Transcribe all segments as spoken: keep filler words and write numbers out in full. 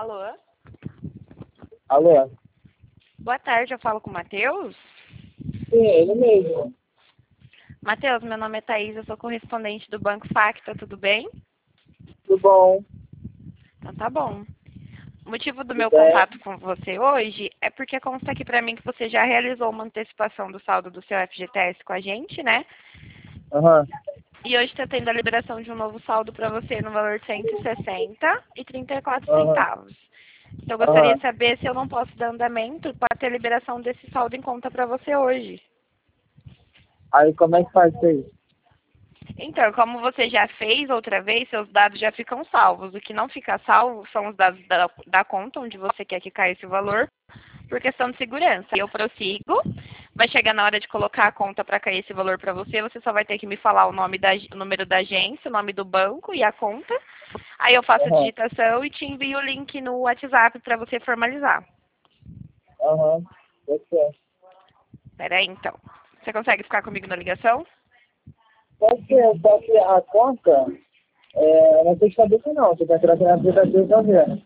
Alô? Alô? Boa tarde, eu falo com o Matheus? Sim, ele mesmo. Matheus, meu nome é Thaís, eu sou correspondente do Banco Facta, tudo bem? Tudo bom? Então tá bom. O motivo do Tudo meu bem? contato com você hoje é porque consta aqui pra mim que você já realizou uma antecipação do saldo do seu F G T S com a gente, né? Aham. E hoje está tendo a liberação de um novo saldo para você no valor de cento e sessenta e trinta e quatro Aham. centavos. Então eu gostaria Aham. de saber se eu não posso dar andamento para ter a liberação desse saldo em conta para você hoje. Aí como é que faz isso aí? Então, como você já fez outra vez, seus dados já ficam salvos. O que não fica salvo são os dados da, da conta onde você quer que caia esse valor, por questão de segurança. Eu prossigo, vai chegar na hora de colocar a conta para cair esse valor para você, você só vai ter que me falar o nome da, o número da agência, o nome do banco e a conta. Aí eu faço a Aham. digitação e te envio o link no WhatsApp para você formalizar. Aham. Pode ser. Espera aí, então. Você consegue ficar comigo na ligação? Pode ser, só que a conta é, não tem de cabeça não. Você tem que entrar aqui no aplicativo pra ver.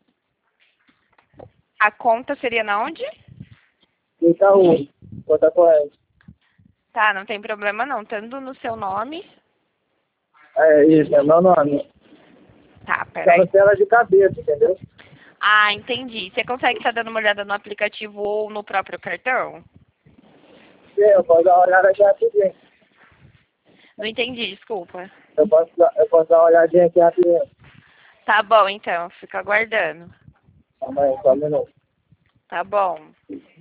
A conta seria na onde? Do Itaú. Conta corrente. Tá, não tem problema não. Tendo no seu nome. É isso, é meu nome. Tá, Só peraí. não tem ela de cabeça, entendeu? Ah, entendi. Você consegue estar dando uma olhada no aplicativo ou no próprio cartão? Sim, eu posso dar uma olhada aqui rapidinho. Não entendi, desculpa. Eu posso, dar- eu posso dar uma olhadinha aqui rapidinho. Tá bom, então. Fica aguardando. Calma aí, só um minuto. Tá bom.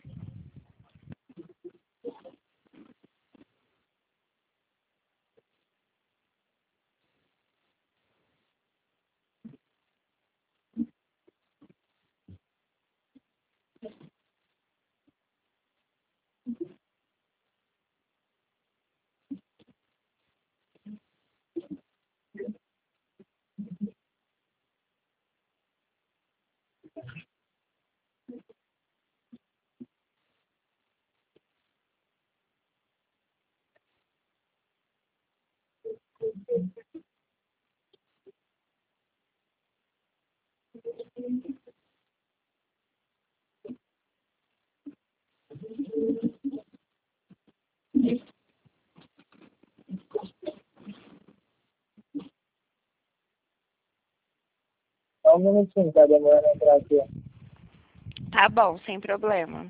Só um minutinho, tá demorando a entrar aqui. Tá bom, sem problema.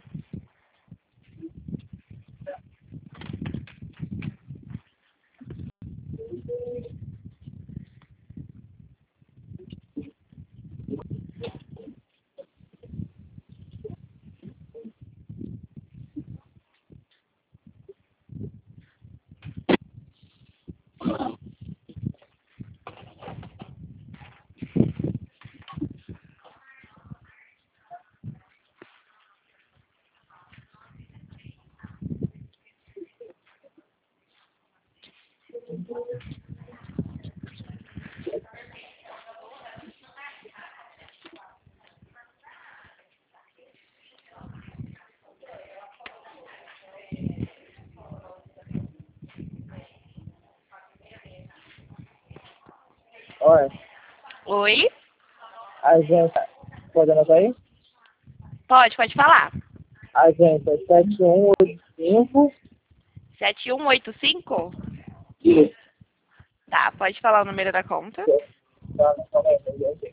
Olha, Oi? agência, pode anotar aí? Pode, pode falar. Agência sete um oito cinco. sete um oito cinco? Isso. Tá, pode falar o número da conta. Tá, calma aí, calma aí.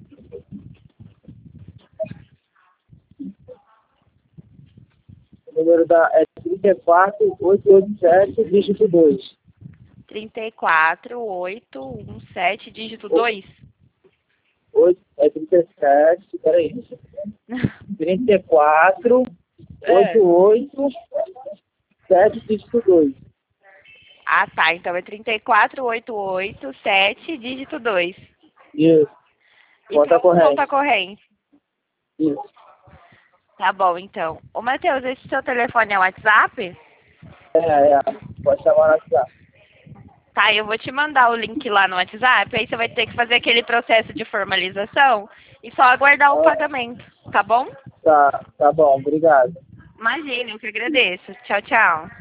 O número da é trinta e quatro oito oito sete, dígito dois. trinta e quatro, oito, um, sete, dígito O- dois. oito, é trinta e sete, peraí. trinta e quatro É. oito oito sete, dígito dois. Ah, tá. Então é trinta e quatro, oito oito, sete, dígito dois. Isso. Conta Então, conta corrente. corrente. Isso. Tá bom, então. Ô, Matheus, esse seu telefone é o WhatsApp? É, é. Pode chamar na cidade. Tá, eu vou te mandar o link lá no WhatsApp, aí você vai ter que fazer aquele processo de formalização e só aguardar o Ah, pagamento, tá bom? tá, tá bom, obrigado. Imagina, eu que agradeço. Tchau, tchau.